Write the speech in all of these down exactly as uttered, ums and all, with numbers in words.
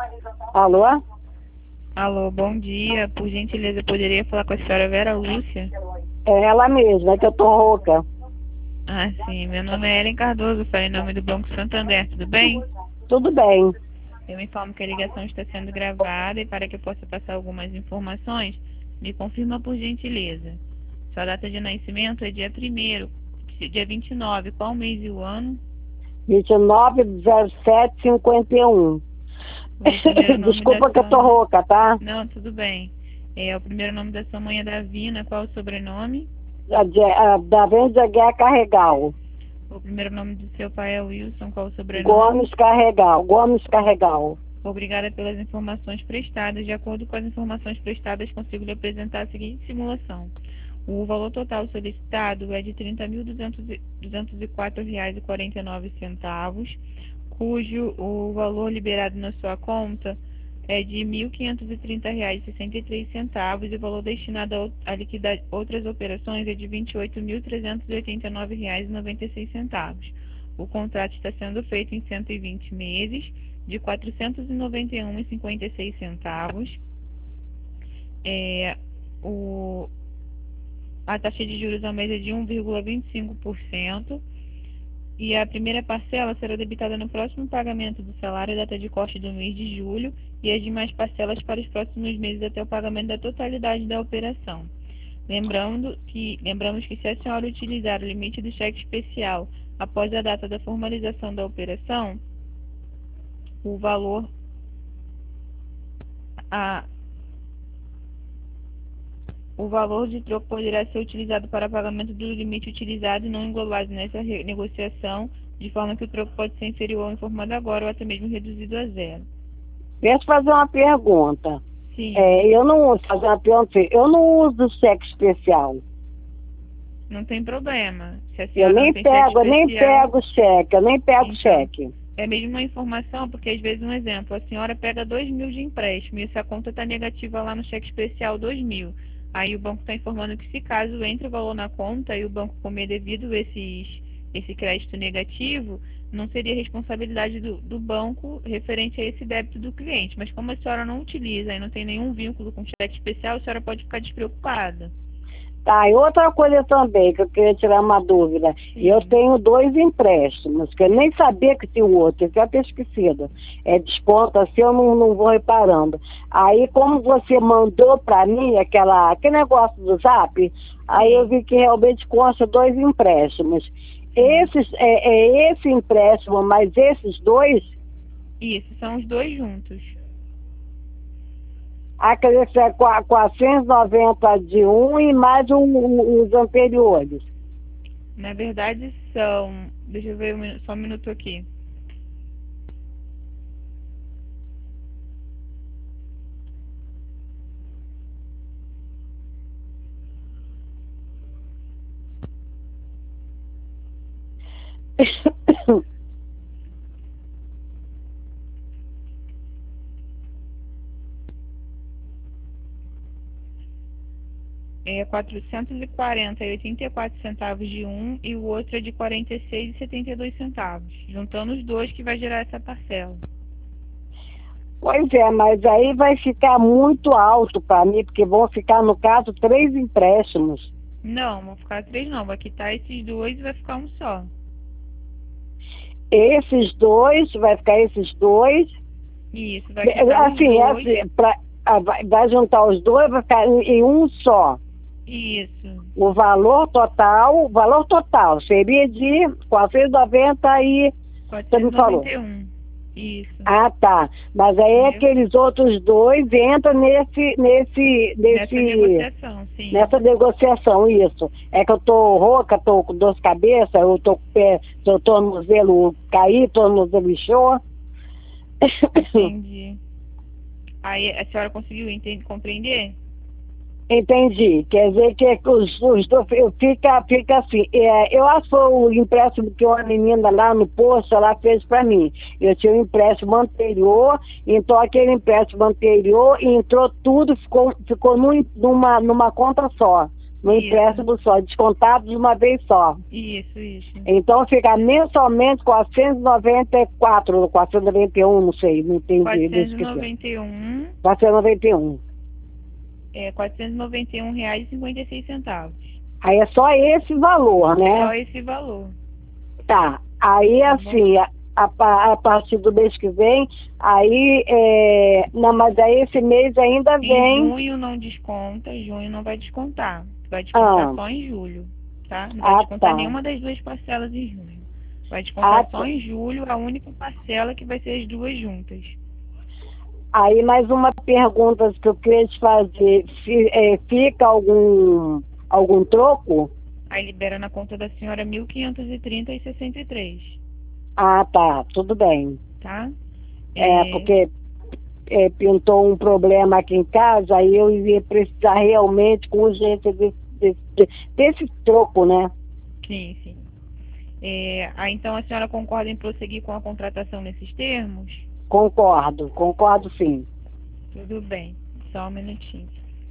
Alô? Alô, bom dia. Por gentileza, poderia falar com a senhora Vera Lúcia? É ela mesma, é que eu tô rouca. Ah, sim. Meu nome é Ellen Cardoso, falo em nome do Banco Santander, tudo bem? Tudo bem. Eu informo que a ligação está sendo gravada e para que eu possa passar algumas informações, me confirma por gentileza. Sua data de nascimento é dia primeiro, dia vinte e nove, qual mês e o ano? vinte e nove zero sete cinquenta e um. O primeiro nome da Desculpa que eu sua tô mãe... rouca, tá? Não, tudo bem. É, o primeiro nome da sua mãe é Davina, qual o sobrenome? A, de- a, da Vende Guerra Carregal. O primeiro nome do seu pai é Wilson, qual o sobrenome? Gomes Carregal. Gomes Carregal. Obrigada pelas informações prestadas. De acordo com as informações prestadas, consigo lhe apresentar a seguinte simulação. O valor total solicitado é de trinta mil duzentos e quatro reais e quarenta e nove centavos, cujo o valor liberado na sua conta é de mil quinhentos e trinta reais e sessenta e três centavos e o valor destinado a liquidar outras operações é de vinte e oito mil trezentos e oitenta e nove reais e noventa e seis centavos. O contrato está sendo feito em cento e vinte meses, de quatrocentos e noventa e um reais e cinquenta e seis centavos. É, o, a taxa de juros ao mês é de um vírgula vinte e cinco por cento e a primeira parcela será debitada no próximo pagamento do salário, data de corte do mês de julho, e as demais parcelas para os próximos meses até o pagamento da totalidade da operação. Lembrando que, lembramos que se a senhora utilizar o limite do cheque especial após a data da formalização da operação, o valor a o valor de troco poderá ser utilizado para pagamento do limite utilizado e não englobado nessa negociação, de forma que o troco pode ser inferior ao informado agora ou até mesmo reduzido a zero. Deixa eu fazer uma pergunta. Sim, É, eu não uso, fazer uma pergunta, eu não uso cheque especial. não tem problema. Se a Eu senhora não nem tem cheque pego, eu nem especial, pego cheque, eu nem pego então, cheque. é mesmo uma informação, porque às vezes, um exemplo, a senhora pega dois mil de empréstimo e essa conta está negativa lá no cheque especial dois mil. Aí o banco está informando que se caso entre o valor na conta e o banco comer devido esses, esse crédito negativo, não seria responsabilidade do, do banco referente a esse débito do cliente. Mas como a senhora não utiliza e não tem nenhum vínculo com cheque especial, a senhora pode ficar despreocupada. Tá, e outra coisa também que eu queria tirar uma dúvida. Sim. Eu tenho dois empréstimos, que eu nem sabia que tinha o outro, eu já tinha esquecido. É desconto, assim eu não, não vou reparando. Aí, como você mandou para mim aquela, aquele negócio do Zap, aí eu vi que realmente consta dois empréstimos. Esses, é, é esse empréstimo, mas esses dois, Isso, são os dois juntos. aquele é quatrocentos e noventa de um e mais um, um, os anteriores. Na verdade são... Deixa eu ver um, minu- só um minuto aqui. É quatrocentos e quarenta e oitenta e quatro centavos de um e o outro é de quarenta e seis e setenta e dois centavos. Juntando os dois que vai gerar essa parcela. Pois é, mas aí vai ficar muito alto para mim, porque vão ficar, no caso, três empréstimos. Não, vão ficar três não. Vai quitar esses dois e vai ficar um só. Esses dois, vai ficar esses dois. Isso, vai quitar os Assim, dois. assim pra, ah, vai, vai juntar os dois, vai ficar em, em um só. Isso. O valor total, o valor total seria de quatrocentos e noventa e... Você me falou? quatrocentos e noventa e um. Isso. Ah, tá. Mas aí Entendeu? aqueles outros dois entram nesse, nesse, Nessa nesse, negociação, sim. nessa negociação, isso. É que eu tô rouca, tô com dor de cabeça, eu tô com o pé, tô tornozelo caído, tornozelo inchou. Entendi. Aí a senhora conseguiu entender, compreender? Entendi. Quer dizer que os, os dois fica, fica assim. É, eu acho que foi o empréstimo que uma menina lá no posto ela fez para mim. Eu tinha um empréstimo anterior, então aquele empréstimo anterior entrou tudo, ficou, ficou num, numa, numa conta só. no Isso. empréstimo só, descontado de uma vez só. Isso, isso. Então fica mensalmente quatrocentos e noventa e quatro, quatrocentos e noventa e um, não sei, não entendi. quatrocentos e noventa e um, quatrocentos e noventa e um. é, quatrocentos e noventa e um reais e cinquenta e seis centavos. Aí é só esse valor, né? Só esse valor. Tá. Aí Tá assim, a, a, a partir do mês que vem, aí é... Não, mas aí esse mês ainda Em vem. junho não desconta, junho não vai descontar. Vai descontar Ah, só em julho, tá? Não vai ah descontar tá. nenhuma das duas parcelas em junho. Vai descontar Ah, só tá. em julho a única parcela que vai ser as duas juntas. Aí mais uma pergunta que eu queria te fazer. Fi- é, fica algum, algum troco? Aí libera na conta da senhora mil quinhentos e trinta e sessenta e três, Ah, tá. Tudo bem. tá? É, É, porque é, pintou um problema aqui em casa, aí eu ia precisar realmente, com urgência, desse, desse, desse troco, né? sim, sim. É, aí então a senhora concorda em prosseguir com a contratação nesses termos? Concordo, concordo sim. Tudo bem, só um minutinho.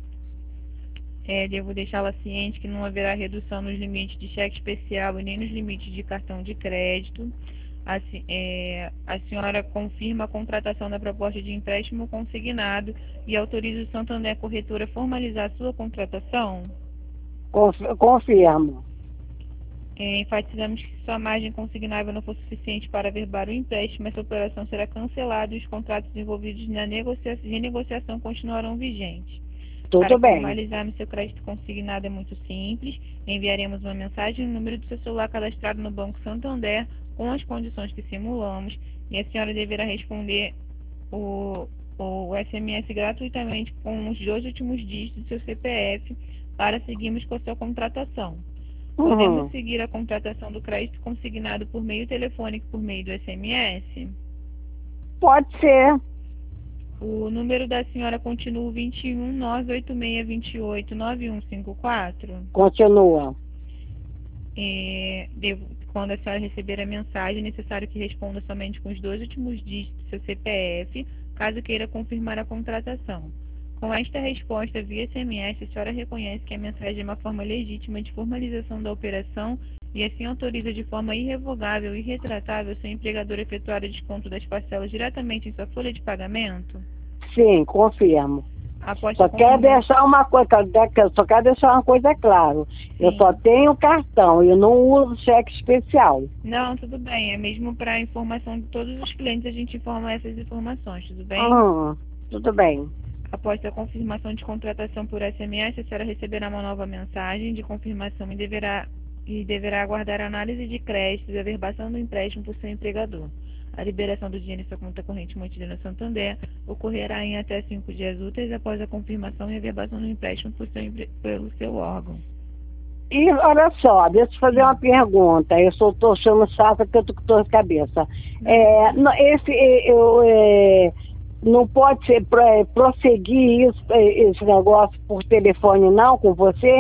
É, devo deixá-la ciente que não haverá redução nos limites de cheque especial e nem nos limites de cartão de crédito. A, se- é, a senhora confirma a contratação da proposta de empréstimo consignado e autoriza o Santander Corretora a formalizar sua contratação? Conf- Confirmo. É, enfatizamos que se sua margem consignável não for suficiente para averbar o empréstimo, essa operação será cancelada e os contratos envolvidos na negocia- renegociação continuarão vigentes. Para Tudo bem. formalizar no seu crédito consignado é muito simples. Enviaremos uma mensagem no número do seu celular cadastrado no Banco Santander com as condições que simulamos e a senhora deverá responder o, o S M S gratuitamente com os dois últimos dígitos do seu C P F para seguirmos com a sua contratação. Podemos Uhum. seguir a contratação do crédito consignado por meio telefônico por meio do S M S? Pode ser. O número da senhora continua vinte e um nove oito seis dois oito nove um cinco quatro. Continua. É, devo- quando a senhora receber a mensagem, é necessário que responda somente com os dois últimos dígitos do seu C P F, caso queira confirmar a contratação. Com esta resposta via S M S, a senhora reconhece que a mensagem é uma forma legítima de formalização da operação e assim autoriza de forma irrevogável e retratável seu empregador a efetuar o desconto das parcelas diretamente em sua folha de pagamento? Sim, confirmo. Após Só a quero confirmação... deixar uma coisa, só quero deixar uma coisa claro. Eu Sim. só tenho cartão, eu não uso cheque especial. Não, tudo bem. É mesmo para informação de todos os clientes, a gente informa essas informações, tudo bem? Uhum. Tudo bem. Após a confirmação de contratação por S M S, a senhora receberá uma nova mensagem de confirmação e deverá, e deverá aguardar a análise de créditos e averbação do empréstimo por seu empregador. A liberação do dinheiro em sua conta corrente mantida no Santander ocorrerá em até cinco dias úteis após a confirmação e averbação do empréstimo por seu, empre- pelo seu órgão. E olha só, deixa eu fazer uma pergunta. Eu só estou achando chata porque eu estou com dor de cabeça. É, no- esse, é, eu, é, não pode ser pra, prosseguir isso, é, esse negócio por telefone, não, com você?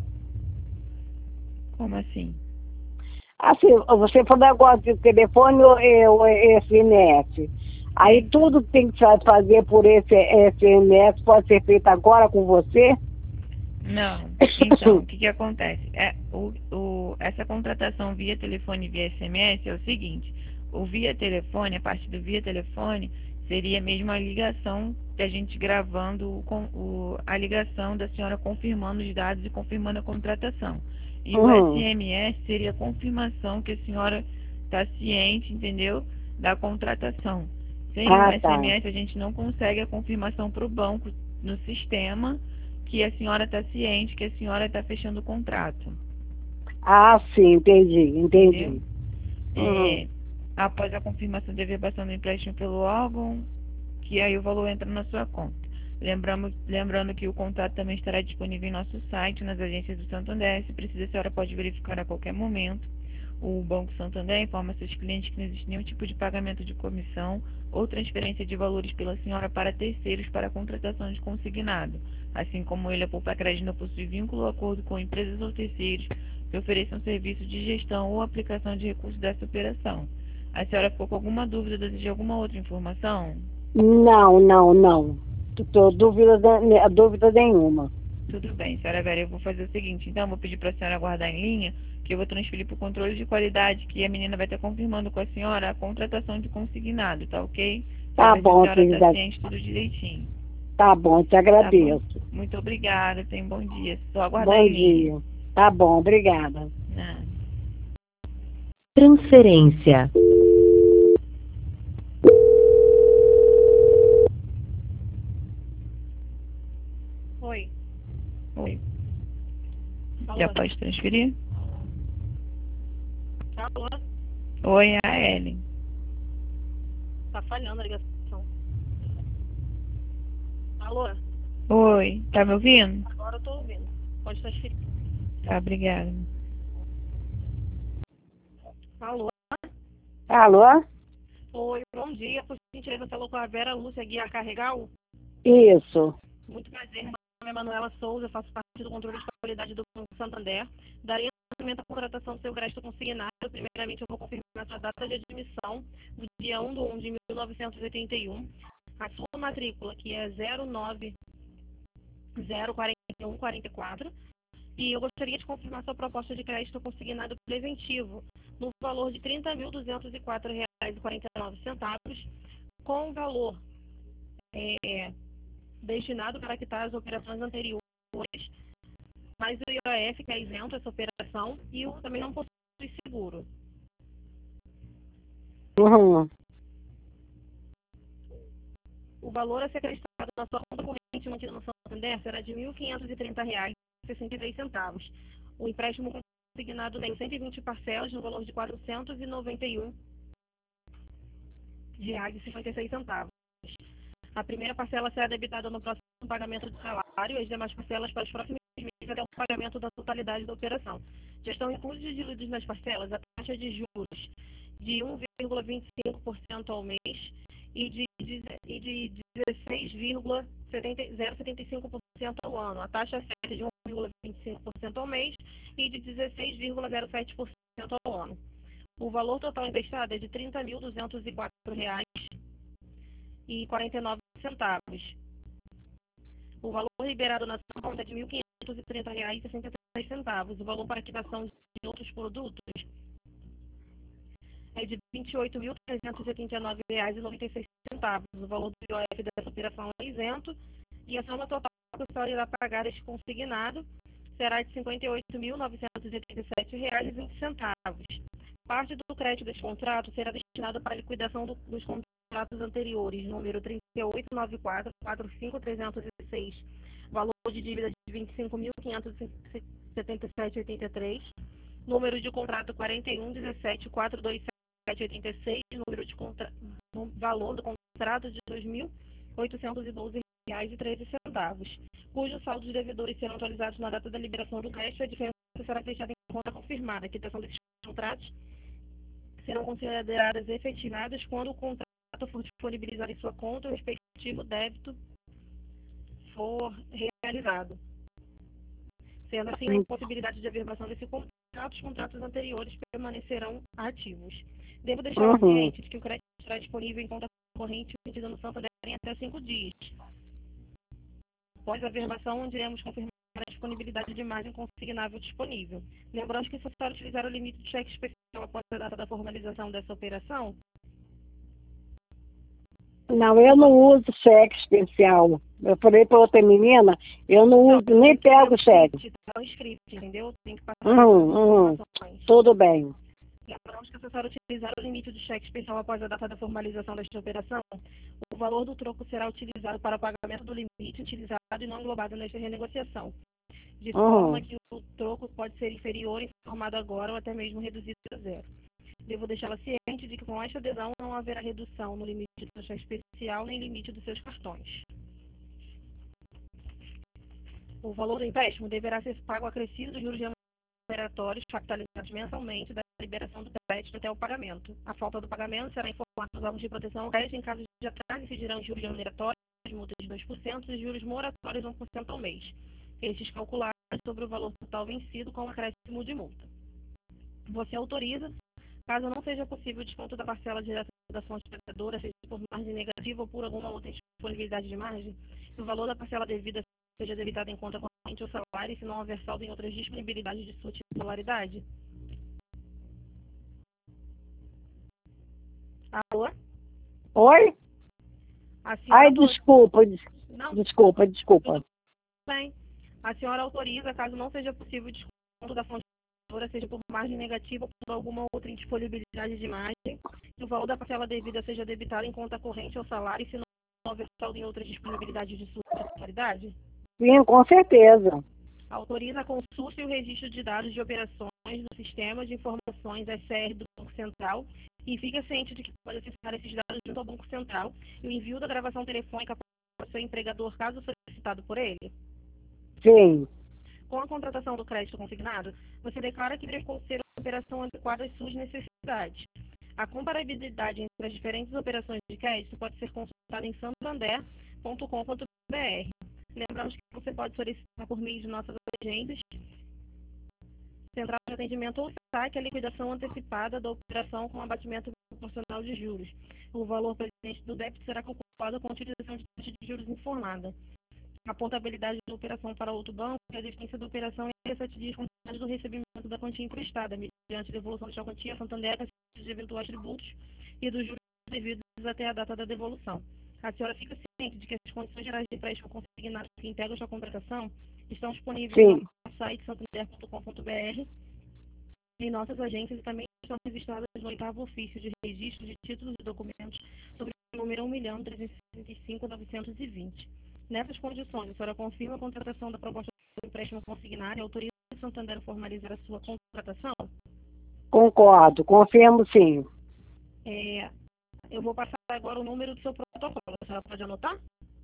Como assim? Assim, você falou negócio de telefone ou é, ou é S M S. Aí Sim. tudo que tem que fa- fazer por esse S M S pode ser feito agora com você? Não. Então, o que, que acontece? É, o, o, essa contratação via telefone e via S M S é o seguinte: o via telefone, a parte do via telefone, seria mesmo a ligação da gente gravando o, con- o, a ligação da senhora confirmando os dados e confirmando a contratação. E o Uhum. S M S seria a confirmação que a senhora está ciente, entendeu? Da contratação. Sem o Ah, tá. S M S, a gente não consegue a confirmação para o banco no sistema que a senhora está ciente que a senhora está fechando o contrato, Ah, sim, entendi, entendi. entendeu? Uhum. É, após a confirmação de averbação do empréstimo pelo órgão, que aí o valor entra na sua conta. Lembramos, lembrando que o contrato também estará disponível em nosso site, nas agências do Santander. Se precisa, a senhora pode verificar a qualquer momento. O Banco Santander informa seus clientes que não existe nenhum tipo de pagamento de comissão ou transferência de valores pela senhora para terceiros para a contratação de consignado. Assim como ele, a Poupa Crédito não possui vínculo ou acordo com empresas ou terceiros que ofereçam serviço de gestão ou aplicação de recursos dessa operação. A senhora ficou com alguma dúvida, deseja alguma outra informação? Não, não, não. Tô dúvida, da- dúvida nenhuma. Tudo bem, senhora Vera, eu vou fazer o seguinte, então, eu vou pedir para a senhora aguardar em linha, que eu vou transferir para o controle de qualidade, que a menina vai estar confirmando com a senhora a contratação de consignado, tá ok? Pra Tá ver se a bom, senhora está querida. ciente tudo direitinho. Tá bom, te Tá bom? agradeço. Muito obrigada, tenha um bom dia. Só aguardar Bom em linha. dia. Tá bom, obrigada. Nada. Transferência. Oi. Oi. Alô? Já pode transferir? Alô? Oi, é a Ellen. Tá falhando a ligação. Alô? Oi, tá me ouvindo? Agora eu tô ouvindo. Pode transferir. Tá, obrigada. Alô? Alô? Oi, bom dia. Por gentileza, falou com a Vera Lúcia Guiar Carregal? Isso. Muito prazer. Meu nome é Manuela Souza, faço parte do controle de qualidade do Banco Santander. Daria seguimento à contratação do seu crédito consignado. Primeiramente, eu vou confirmar sua data de admissão, do dia um de um de mil novecentos e oitenta e um. A sua matrícula, que é zero nove zero quatro um quatro quatro. E eu gostaria de confirmar sua proposta de crédito consignado preventivo no valor de trinta mil duzentos e quatro reais e quarenta e nove centavos, com valor é, destinado para quitar as operações anteriores, mais o I O F, que é isento essa operação, e o, também não possui seguro. Uhum. O valor a ser acreditado na sua conta corrente mantida no Santander será de mil quinhentos e trinta reais e sessenta e seis centavos. O empréstimo consignado tem cento e vinte parcelas no valor de quatrocentos e noventa e um reais e cinquenta e seis centavos. A primeira parcela será debitada no próximo pagamento do salário e as demais parcelas para os próximos meses até o pagamento da totalidade da operação. Já estão inclusos e diluídos nas parcelas a taxa de juros de um vírgula vinte e cinco por cento ao mês e de, e de dezesseis vírgula zero setenta e cinco por cento ao ano. A taxa certa de um vírgula vinte e cinco por cento ao mês e de dezesseis vírgula zero sete por cento ao ano. O valor total emprestado é de trinta mil duzentos e quatro reais e quarenta e nove centavos. O valor liberado na sua conta é de mil quinhentos e trinta reais e sessenta e três centavos. O valor para quitação de outros produtos é de vinte e oito mil trezentos e oitenta e nove reais e noventa e seis centavos. O valor do I O F dessa operação é isento e a soma total que o senhor irá pagar este consignado será de cinquenta e oito mil novecentos e oitenta e sete reais e vinte centavos. Parte do crédito deste contrato será destinado para a liquidação do, dos contratos anteriores, número trinta e oito noventa e quatro quatro cinco trezentos e seis, valor de dívida de vinte e cinco mil quinhentos e setenta e sete reais e oitenta e três, número de contrato quarenta e um dezessete quatrocentos e vinte e sete reais e oitenta e seis, número de contra... valor do contrato de dois mil oitocentos e doze reais e treze centavos, cujos saldos devedores serão atualizados na data da liberação do crédito. A diferença será deixada em conta confirmada. A quitação desses contratos serão consideradas efetivadas quando o contrato for disponibilizado em sua conta e o respectivo débito for realizado. Sendo assim, a impossibilidade de averbação desse contrato, os contratos anteriores permanecerão ativos. Devo deixar Uhum. ciente de que o crédito estará disponível em conta corrente emitida no Santander em até cinco dias. Após a averbação, onde iremos confirmar a disponibilidade de margem consignável disponível. Lembrando que, se for utilizar o limite de cheque especial após a data da formalização dessa operação, Não, eu não uso cheque especial. Eu falei para outra menina, eu não uso, nem pego o cheque. é o script, entendeu? Tem que passar Uhum, as uhum. informações. Tudo bem. Lembramos que, se for utilizar o limite de cheque especial após a data da formalização desta operação, o valor do troco será utilizado para o pagamento do limite utilizado e não englobado nesta renegociação, de Uhum. forma que o troco pode ser inferior, informado agora, ou até mesmo reduzido a zero. Devo deixá-la ciente de que, com esta adesão, não haverá redução no limite do cheque especial nem limite dos seus cartões. O valor do empréstimo deverá ser pago acrescido dos juros remuneratórios factorizados mensalmente da liberação do crédito até o pagamento. A falta do pagamento será informada aos órgãos de proteção ao crédito. Em caso de atraso, incidirão juros remuneratórios, multas de dois por cento e juros moratórios um por cento ao mês. Estes calculados sobre o valor total vencido com o acréscimo de multa. Você autoriza, caso não seja possível o desconto da parcela direta da fonte pagadora, seja por margem negativa ou por alguma outra disponibilidade de margem, o valor da parcela devida seja debitada em conta corrente ou salário, e se não houver saldo em outras disponibilidades de sua titularidade. Alô? Oi? A senhora Ai, autor- desculpa, des- Não, desculpa, desculpa. tudo bem. A senhora autoriza, caso não seja possível o desconto da fonte emissora, seja por margem negativa ou por alguma outra indisponibilidade de imagem, que o valor da parcela devida seja debitado em conta corrente ou salário, e se não houver saldo em outras disponibilidades de sua titularidade. Sim, com certeza. Autoriza a consulta e o registro de dados de operações no Sistema de Informações S R do Banco Central, e fica ciente de que pode acessar esses dados junto ao Banco Central e o envio da gravação telefônica para o seu empregador, caso solicitado por ele. Sim, Com a contratação do crédito consignado, você declara que verificou ser uma operação adequada às suas necessidades. A comparabilidade entre as diferentes operações de crédito pode ser consultada em santander ponto com ponto br. Lembramos que você pode solicitar por meio de nossas agências, central de atendimento ou saque, a liquidação antecipada da operação com abatimento proporcional de juros. O valor presente do débito será calculado com a utilização de taxa de juros informada. A contabilidade da operação para outro banco e a existência da operação em sete dias contados do recebimento da quantia emprestada, mediante devolução de sua quantia a Santander, de eventuais tributos e dos juros devidos até a data da devolução. A senhora fica ciente de que as condições gerais de empréstimo consignado que integram sua contratação estão disponíveis Sim. no nosso site santander ponto com ponto br, em nossas agências, e também estão registradas no oitavo ofício de registro de títulos e documentos sobre o número um milhão trezentos e sessenta e cinco mil novecentos e vinte. Nessas condições, a senhora confirma a contratação da proposta do empréstimo consignado e autoriza o Santander a formalizar a sua contratação? concordo, confirmo sim. É, eu vou passar agora o número do seu protocolo. A senhora pode anotar?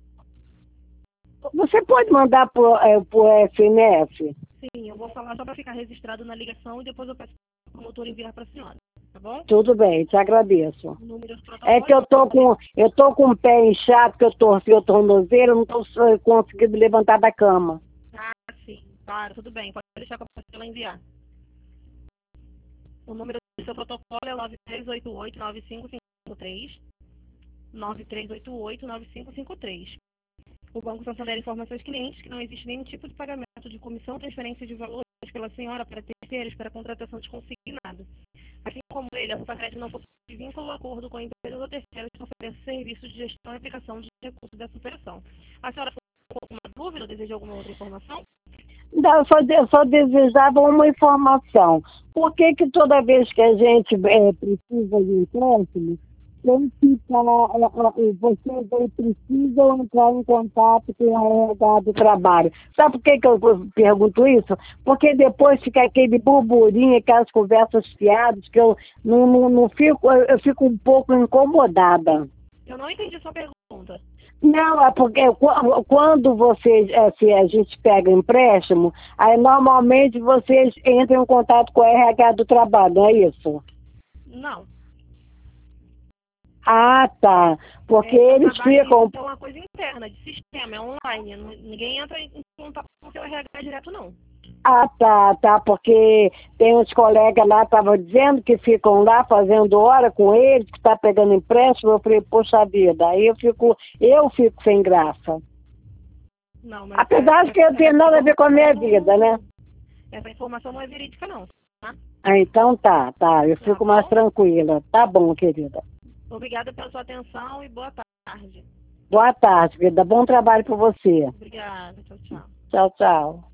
Você pode mandar por, é, por S M S? Sim, eu vou falar só para ficar registrado na ligação e depois eu peço para o promotor enviar para a senhora. Tá bom? Tudo bem, te agradeço. O número do protocolo. É que eu tô com, eu tô com o pé inchado, porque eu torci o tornozelo, eu não tô só conseguindo levantar da cama. Ah, sim. Claro, tudo bem. Pode deixar que eu posso ela enviar. O número do seu protocolo é o nove três oito oito, nove cinco cinco três. nove três oito oito, nove cinco cinco três. O Banco Santander informa a seus clientes que não existe nenhum tipo de pagamento de comissão ou transferência de valores pela senhora para terceiros para contratação de consignado. Assim como ele, a Sufracred não possui vínculo ou acordo com empresas ou terceiros que oferecem serviços de gestão e aplicação de recursos dessa operação. A senhora ficou com alguma dúvida ou deseja alguma outra informação? Não, eu só, de- só desejava uma informação. Por que que toda vez que a gente é, precisa de empréstimo, tem que ficar, é, é, vocês aí precisam entrar em contato com a R H do trabalho? Sabe por que que eu pergunto isso? Porque depois fica aquele burburinho, aquelas conversas fiadas, que eu não, não, não fico, eu eu fico um pouco incomodada. Eu não entendi sua pergunta. Não, é porque qu- quando vocês, é, se a gente pega empréstimo, aí normalmente vocês entram em contato com a R H do trabalho, não é isso? Não. Ah, tá. Porque É, eles trabalho ficam. é uma coisa interna, de sistema, é online. Não- Ninguém entra em contato com o seu R H direto, não. Ah, tá, tá. Porque tem uns colegas lá que estavam dizendo que ficam lá fazendo hora com eles, que está pegando empréstimo. Eu falei, poxa vida, aí eu fico, eu fico sem graça. Não, mas Apesar essa- de que eu essa tenho nada a ver com a minha informação vida, né? Essa informação não é verídica, não. Tá? Ah, então tá, tá. Eu Tá fico bom? mais tranquila. Tá bom, querida. Obrigada pela sua atenção e boa tarde. Boa tarde, querida. Bom trabalho para você. Obrigada. Tchau, tchau. Tchau, tchau.